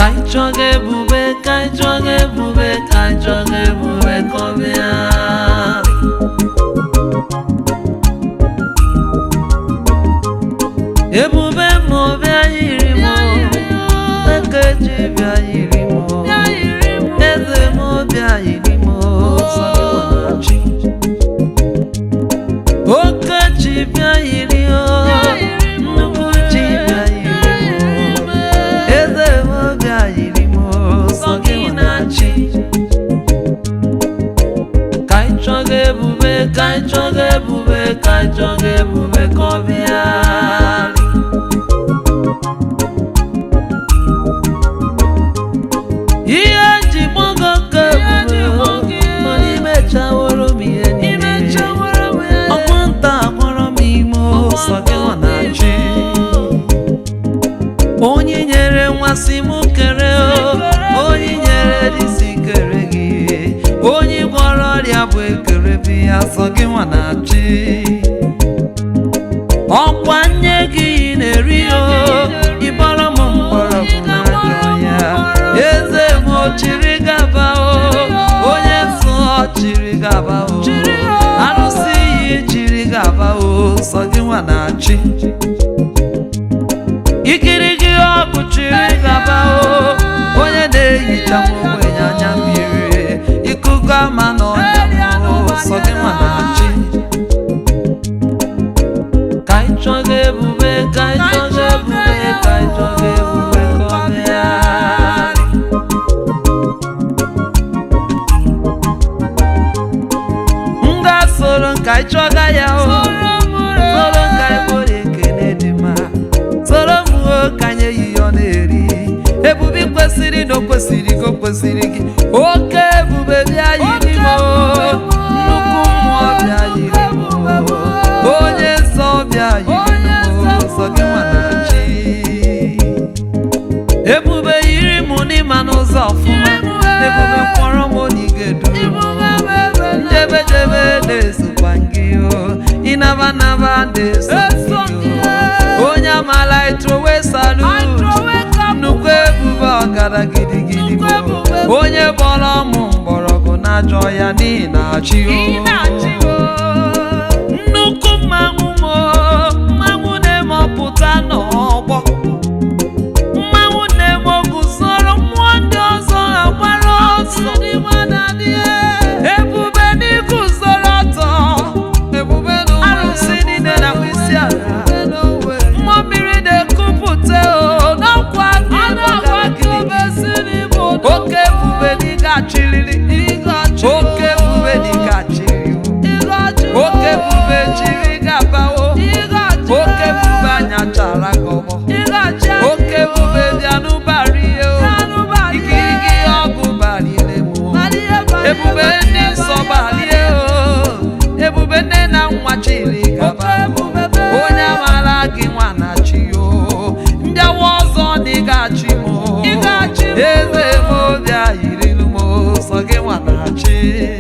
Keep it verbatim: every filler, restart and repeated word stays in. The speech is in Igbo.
Kai choge bube, kai choge bube, kai choge bube kobia. Ebube mo bia yiri mo, ekeji bia yiri mo, eze mo bia yiri mo, sakwanachi. Okeji bia yiri o, nukuchi bia yiri mo, eze mo bia yiri mo, sakwanachi. Kai choge bube, kai choge bube, kai choge bube kobia. Onye nyere nwasị m kere o, onye nyere disi kere gị, onye gwọrọ ọrịa bụ ekere bi ya sọ gị nwa na-achị. Ọkwa nye gị na-eri o, ịbọrọ m mgbọrọgwụ na-ajọ ya. Eze m o chiri gaba o, onye nsọ chiri gaba o, arụsị iyi chiri gaba o, sọ gị nwa na-achị. Ikirigi ọgwụ chiri gaba o, onye na-ehicha m ogbenye anya mmiri, ikuku ama n'ọnya m sọ gị nwa na-achị. Kai choge ebube, kai choge ebube, kai choge ebube kọbịa. M ga-soro kai chọga ya o, soro kai bụrụ ekene dị mma, soro m kanye yiyo na-eri. Ebube kwesịrị na o kwesịrị gị, o kwesịrị gị. Oke ebube bịa yiri m, nnukwu mmụọ bịa yiri m, onye nsọ bịa yiri m, sọ gị nwa na-achị. Ebube yiri m n'ịma n'ụzọ ọfụma, ebube kwọrọ m onye ị ga-edu m, njebe jebe na-esokwa gị o, ịnaba naba na-eso gị o, onye amala etrowe salut, nnukwu ebube ọgara gidigidi bụ onye gbọrọ m mgbọrọgwụ na-ajọ ya n'ihi na-achị o. Nnukwu mmanwụ m, mmanwụ na-eme ọpụta n'ọgbọ, mmanwụ na-eme oguzoro mmụọ ndị ọzọ agbara ọsọ. Ebube n'iguzoro ọtọ, ebube arụsị niile na isi ala, mmụọ mmiri na-ekupụta o, n'ọkwa oke ebube dịga chiriri, oke ebube dịga chiriri, oke ebube chiri gaba o, oke ebube anya chara gọbọ, oke ebube bịa n'ụbari o, ikirigi ọgụ barile mụ, ebube ndị nsọ balie o, ebube nne na nwa chiri gaba, onye amara gị nwa na chi o, ndị awa ọzọ dịga chi m, eze m bịa yiri m, sọ gị nwa na chi.